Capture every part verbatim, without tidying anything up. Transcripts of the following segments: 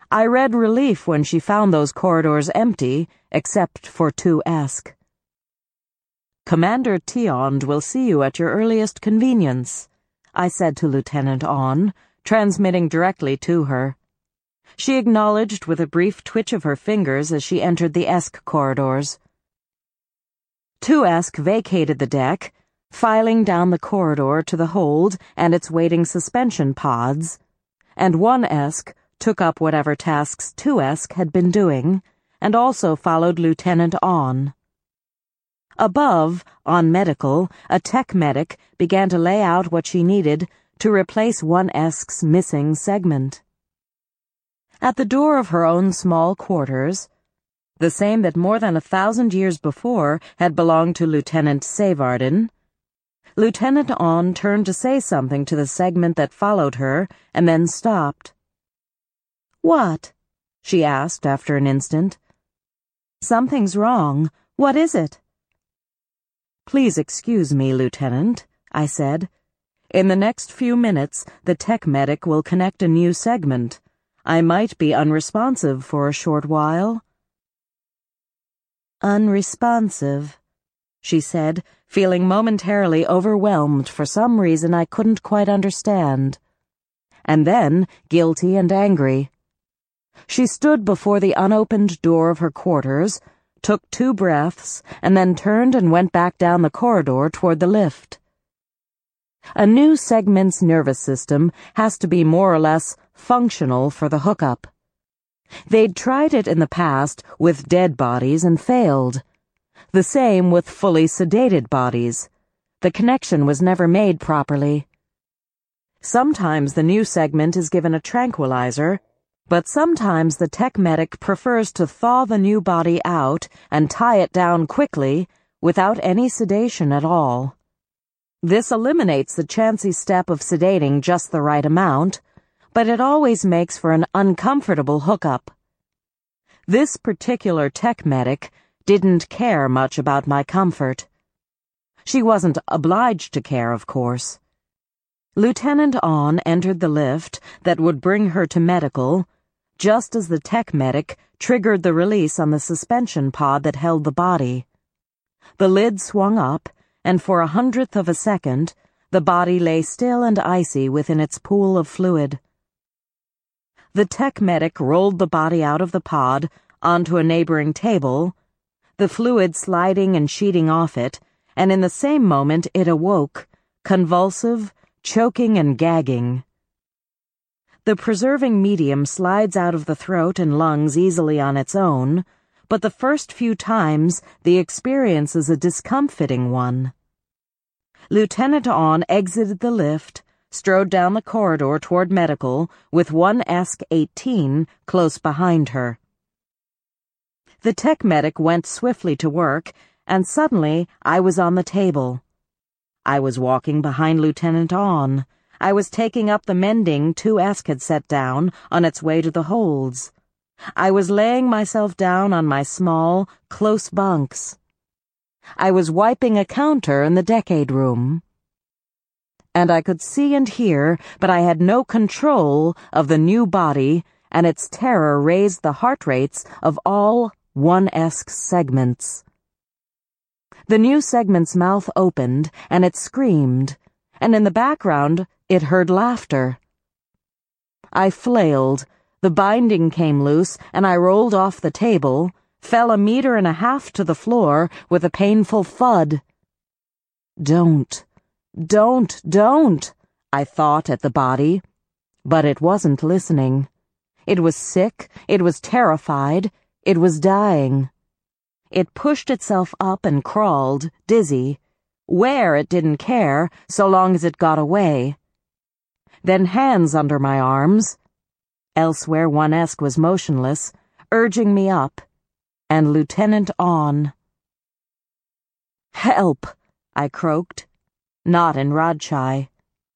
I read relief when she found those corridors empty, except for two Esk. "Commander Tiond will see you at your earliest convenience," I said to Lieutenant On, transmitting directly to her. She acknowledged with a brief twitch of her fingers as she entered the Esk corridors. Two Esk vacated the deck, filing down the corridor to the hold and its waiting suspension pods, and one Esk took up whatever tasks two Esk had been doing, and also followed Lieutenant On. Above, on medical, a tech medic began to lay out what she needed to replace one Esk's missing segment. At the door of her own small quarters, the same that more than a thousand years before had belonged to Lieutenant Savardin, Lieutenant On turned to say something to the segment that followed her and then stopped. "What?" she asked after an instant. "Something's wrong. What is it?" "Please excuse me, Lieutenant," I said. "In the next few minutes, the tech medic will connect a new segment. I might be unresponsive for a short while." "Unresponsive," she said, feeling momentarily overwhelmed for some reason I couldn't quite understand. And then guilty and angry. She stood before the unopened door of her quarters, took two breaths, and then turned and went back down the corridor toward the lift. A new segment's nervous system has to be more or less functional for the hookup. They'd tried it in the past with dead bodies and failed. The same with fully sedated bodies. The connection was never made properly. Sometimes the new segment is given a tranquilizer, but sometimes the tech medic prefers to thaw the new body out and tie it down quickly without any sedation at all. This eliminates the chancy step of sedating just the right amount, but it always makes for an uncomfortable hookup. This particular tech medic didn't care much about my comfort. She wasn't obliged to care, of course. Lieutenant On entered the lift that would bring her to medical, just as the tech medic triggered the release on the suspension pod that held the body. The lid swung up, and for a hundredth of a second, the body lay still and icy within its pool of fluid. The tech medic rolled the body out of the pod onto a neighboring table, the fluid sliding and sheeting off it, and in the same moment it awoke, convulsive, choking and gagging. The preserving medium slides out of the throat and lungs easily on its own, but the first few times the experience is a discomfiting one. Lieutenant On exited the lift, strode down the corridor toward medical, with one Esk eighteen close behind her. The tech medic went swiftly to work, and suddenly I was on the table. I was walking behind Lieutenant On. I was taking up the mending two Esk had set down on its way to the holds. I was laying myself down on my small, close bunks. I was wiping a counter in the decade room. And I could see and hear, but I had no control of the new body, and its terror raised the heart rates of all one Esk segments. The new segment's mouth opened, and it screamed, and in the background it heard laughter. I flailed, the binding came loose, and I rolled off the table, fell a meter and a half to the floor with a painful thud. Don't, don't, don't, I thought at the body, but it wasn't listening. It was sick, it was terrified, it was dying. It pushed itself up and crawled, dizzy. Where it didn't care, so long as it got away. Then hands under my arms. Elsewhere one Esk was motionless, urging me up, and Lieutenant On. "Help!" I croaked, not in Rajchai.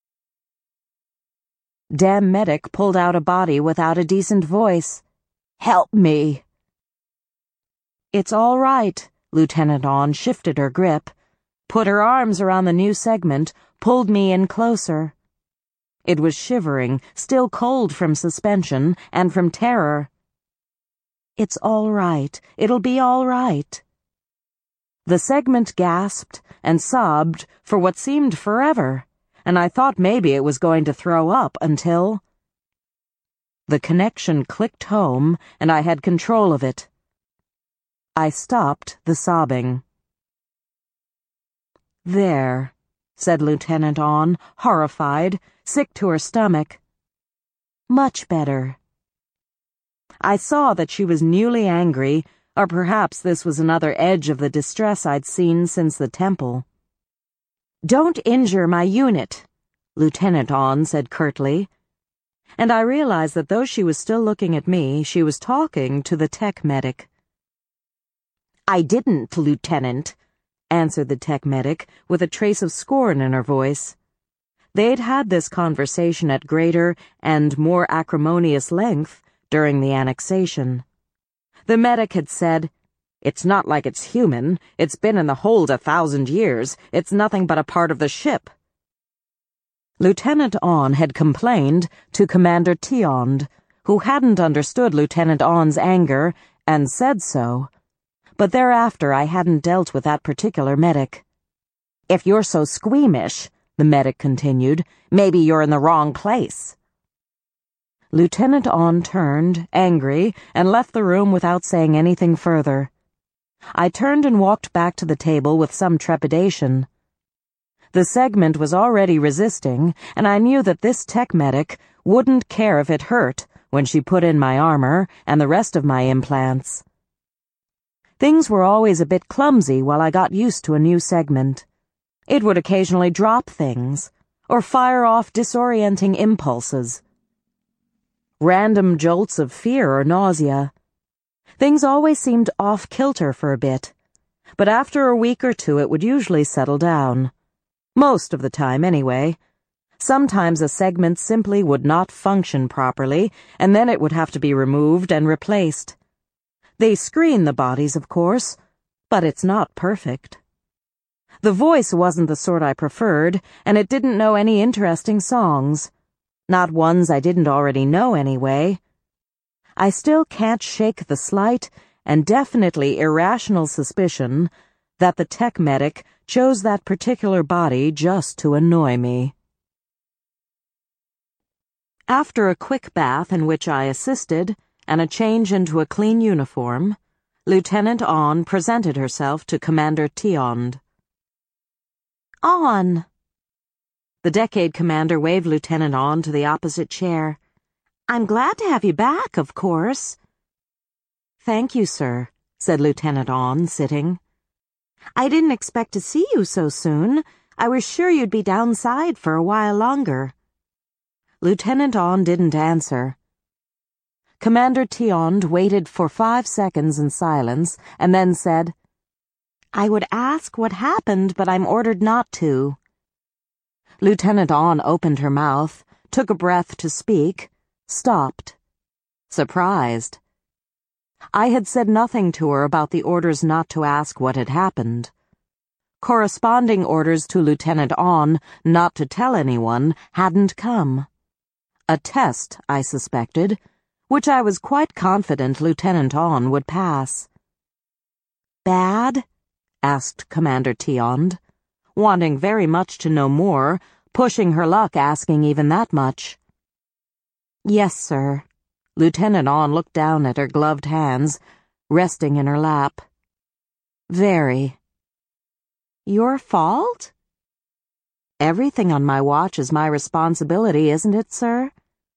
Damn medic pulled out a body without a decent voice. "Help me!" "It's all right," Lieutenant On shifted her grip, put her arms around the new segment, pulled me in closer. It was shivering, still cold from suspension and from terror. "It's all right. It'll be all right." The segment gasped and sobbed for what seemed forever, and I thought maybe it was going to throw up until... The connection clicked home, and I had control of it. I stopped the sobbing. "There," said Lieutenant Awn, horrified, sick to her stomach. "Much better." I saw that she was newly angry, or perhaps this was another edge of the distress I'd seen since the temple. "Don't injure my unit," Lieutenant Awn said curtly. And I realized that though she was still looking at me, she was talking to the tech medic. "I didn't, Lieutenant," answered the tech medic with a trace of scorn in her voice. They'd had this conversation at greater and more acrimonious length during the annexation. The medic had said, "It's not like it's human. It's been in the hold a thousand years. It's nothing but a part of the ship." Lieutenant Awn had complained to Commander Tiond, who hadn't understood Lieutenant Awn's anger and said so. But thereafter I hadn't dealt with that particular medic. "If you're so squeamish," the medic continued, "maybe you're in the wrong place." Lieutenant Awn turned, angry, and left the room without saying anything further. I turned and walked back to the table with some trepidation. The segment was already resisting, and I knew that this tech medic wouldn't care if it hurt when she put in my armor and the rest of my implants. Things were always a bit clumsy while I got used to a new segment. It would occasionally drop things, or fire off disorienting impulses. Random jolts of fear or nausea. Things always seemed off-kilter for a bit, but after a week or two it would usually settle down. Most of the time, anyway. Sometimes a segment simply would not function properly, and then it would have to be removed and replaced. They screen the bodies, of course, but it's not perfect. The voice wasn't the sort I preferred, and it didn't know any interesting songs. Not ones I didn't already know, anyway. I still can't shake the slight and definitely irrational suspicion that the tech medic chose that particular body just to annoy me. After a quick bath in which I assisted, and a change into a clean uniform, Lieutenant Awn presented herself to Commander Tiond. "Awn." The Decade Commander waved Lieutenant Awn to the opposite chair. "I'm glad to have you back, of course." "Thank you, sir," said Lieutenant Awn, sitting. "I didn't expect to see you so soon. I was sure you'd be downside for a while longer." Lieutenant Awn didn't answer. Commander Tiond waited for five seconds in silence and then said, "I would ask what happened, but I'm ordered not to." Lieutenant Awn opened her mouth, took a breath to speak, stopped. Surprised. I had said nothing to her about the orders not to ask what had happened. Corresponding orders to Lieutenant Awn not to tell anyone hadn't come. A test, I suspected, which I was quite confident Lieutenant Awn would pass. "Bad?" asked Commander Tiond, wanting very much to know more, pushing her luck asking even that much. "Yes, sir." Lieutenant Awn looked down at her gloved hands, resting in her lap. "Very." "Your fault?" "Everything on my watch is my responsibility, isn't it, sir?"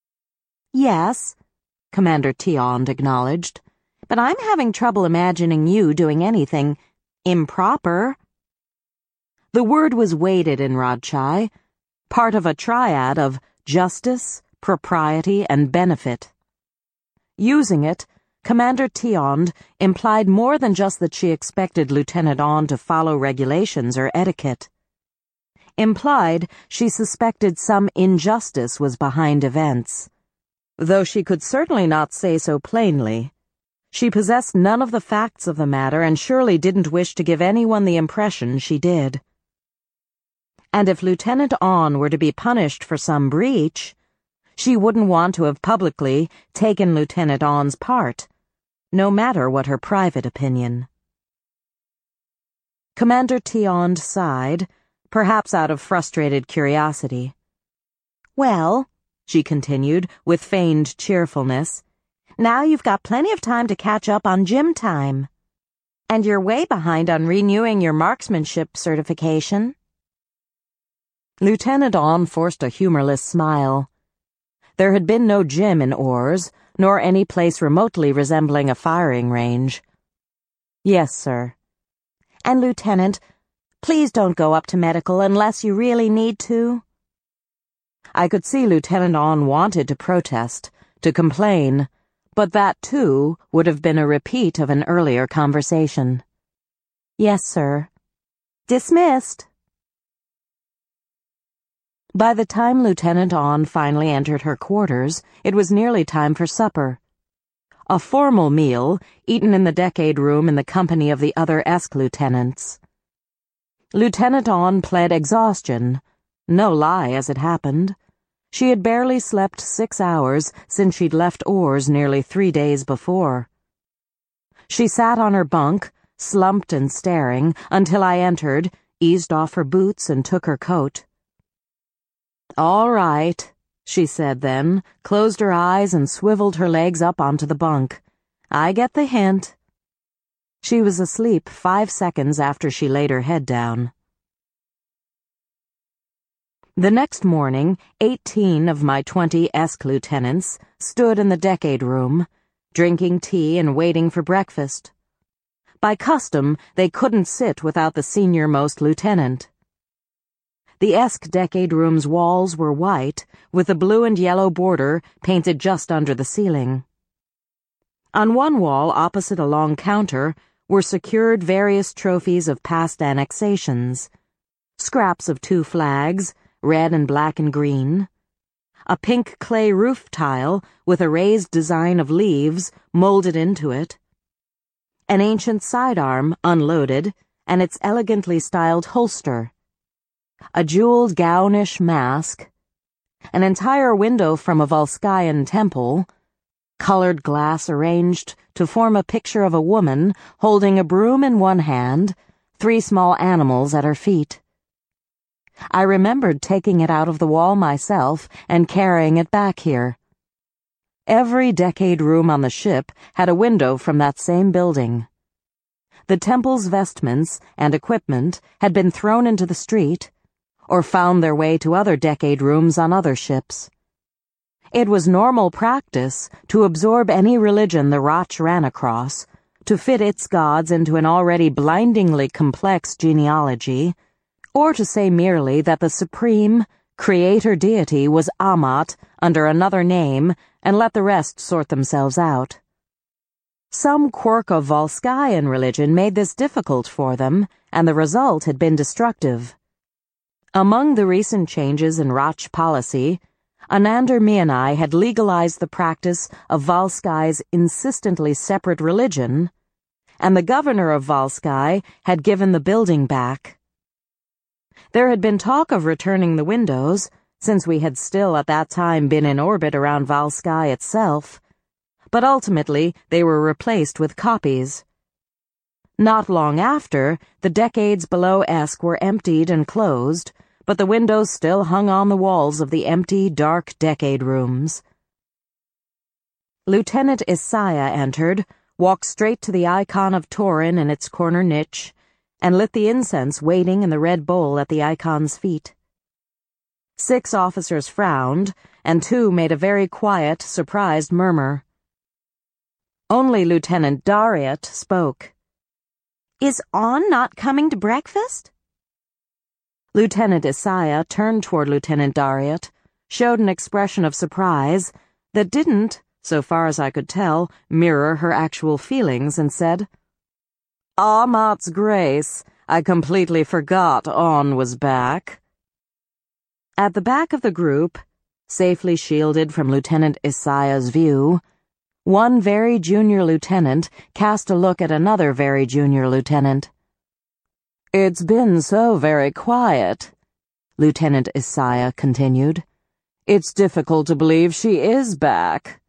"Yes," Commander Tiond acknowledged, "but I'm having trouble imagining you doing anything improper." The word was weighted in Radchai, part of a triad of justice, propriety, and benefit. Using it, Commander Tiond implied more than just that she expected Lieutenant Awn to follow regulations or etiquette. Implied she suspected some injustice was behind events. Though she could certainly not say so plainly. She possessed none of the facts of the matter and surely didn't wish to give anyone the impression she did. And if Lieutenant On were to be punished for some breach, she wouldn't want to have publicly taken Lieutenant On's part, no matter what her private opinion. Commander Tiond sighed, perhaps out of frustrated curiosity. "Well," she continued with feigned cheerfulness, "now you've got plenty of time to catch up on gym time. And you're way behind on renewing your marksmanship certification." Lieutenant On forced a humorless smile. There had been no gym in Oars, nor any place remotely resembling a firing range. "Yes, sir." "And, Lieutenant, please don't go up to medical unless you really need to." I could see Lieutenant On wanted to protest, to complain, but that, too, would have been a repeat of an earlier conversation. "Yes, sir." "Dismissed." By the time Lieutenant On finally entered her quarters, it was nearly time for supper. A formal meal, eaten in the decade room in the company of the other Esk lieutenants. Lieutenant On pled exhaustion. No lie, as it happened. She had barely slept six hours since she'd left Oars nearly three days before. She sat on her bunk, slumped and staring, until I entered, eased off her boots, and took her coat. "All right," she said then, closed her eyes and swiveled her legs up onto the bunk. "I get the hint." She was asleep five seconds after she laid her head down. The next morning, eighteen of my twenty Esk lieutenants stood in the decade room, drinking tea and waiting for breakfast. By custom, they couldn't sit without the senior-most lieutenant. The Esk decade room's walls were white, with a blue and yellow border painted just under the ceiling. On one wall, opposite a long counter, were secured various trophies of past annexations, scraps of two flags, red and black and green, a pink clay roof tile with a raised design of leaves molded into it, an ancient sidearm unloaded, and its elegantly styled holster, a jeweled gownish mask, an entire window from a Volskayan temple, colored glass arranged to form a picture of a woman holding a broom in one hand, three small animals at her feet. I remembered taking it out of the wall myself and carrying it back here. Every decade room on the ship had a window from that same building. The temple's vestments and equipment had been thrown into the street, or found their way to other decade rooms on other ships. It was normal practice to absorb any religion the Rotch ran across, to fit its gods into an already blindingly complex genealogy, or to say merely that the supreme, creator deity was Amat under another name and let the rest sort themselves out. Some quirk of Volskayan religion made this difficult for them, and the result had been destructive. Among the recent changes in Rotch policy, Anander Mianai had legalized the practice of Volskai's insistently separate religion, and the governor of Volskai had given the building back. There had been talk of returning the windows, since we had still at that time been in orbit around Volskai itself, but ultimately they were replaced with copies. Not long after, the decades below Esk were emptied and closed, but the windows still hung on the walls of the empty, dark decade rooms. Lieutenant Isaiah entered, walked straight to the icon of Torin in its corner niche, and lit the incense waiting in the red bowl at the icon's feet. Six officers frowned, and two made a very quiet, surprised murmur. Only Lieutenant Dariat spoke. "Is On not coming to breakfast?" Lieutenant Isaiah turned toward Lieutenant Dariat, showed an expression of surprise that didn't, so far as I could tell, mirror her actual feelings, and said, "Amat's grace, I completely forgot On was back." At the back of the group, safely shielded from Lieutenant Isaiah's view, one very junior lieutenant cast a look at another very junior lieutenant. "It's been so very quiet," Lieutenant Isaiah continued. It's difficult to believe she is back.